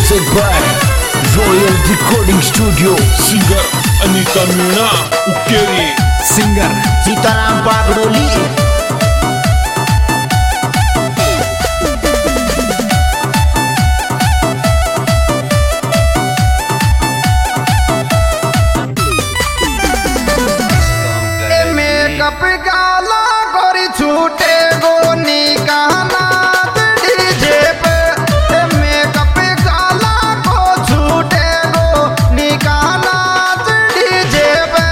Music by Royal Recording Studio. Singer Anita Meena Ukeri. Singer Sitaram Bagdoli. Makeup गाला गोरी छूटे गो निकाना डीजे पे मेकअप गाला को छूटे गो निकाना डीजे पे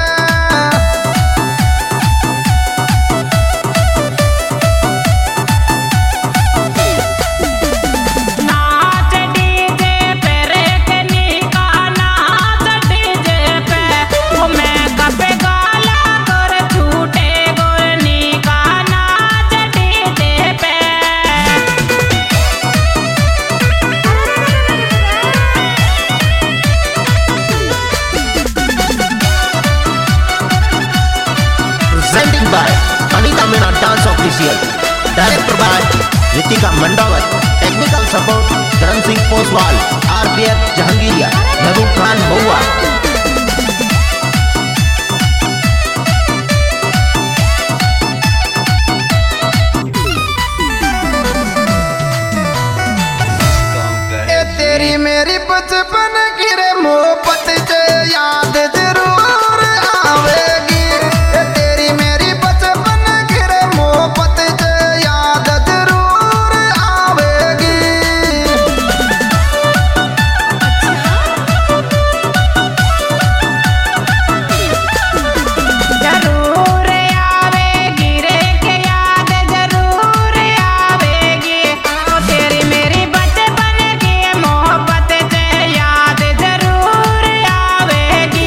नाच डीजे पे रे के निकाना डीजे पे ओ मेकअप गाला कर छूटे गो निकाना डीजे पे Presenting by Anita Meena Dance Official. Directed by Ritika Mandawat. Technical support Karan Singh Poswal. RPF Jahangiria. Mehboob Khan Maua. ए तेरी मेरी बचपन की रे मोहब्बत से याद जरूर आवेगी ए तेरी मेरी बचपन की रे मोहब्बत से याद जरूर आवेगी जरूर आवेगी रे के याद जरूर आवेगी ओ तेरी मेरी बचपन की मोहब्बत से याद जरूर आवेगी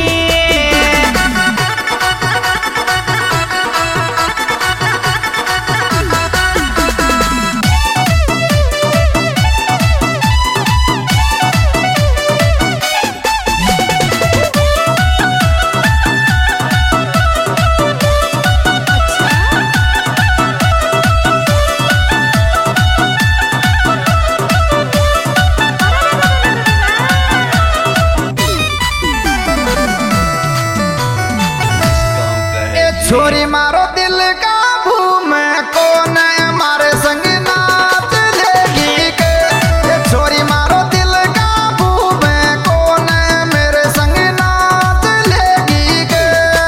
ए छोरी मारो दिल काबू में कौन हमारे संग नाच लेगी के ए छोरी मारो दिल काबू में कौन मेरे संग नाच लेगी के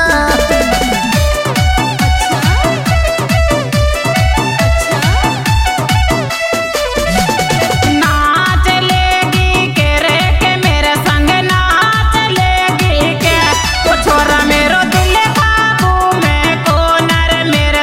नाच लेगी के रे के मेरे संग नाच लेगी के ओ छोरा मेरो दिल काबू में कोनर मेरे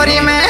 छोरी में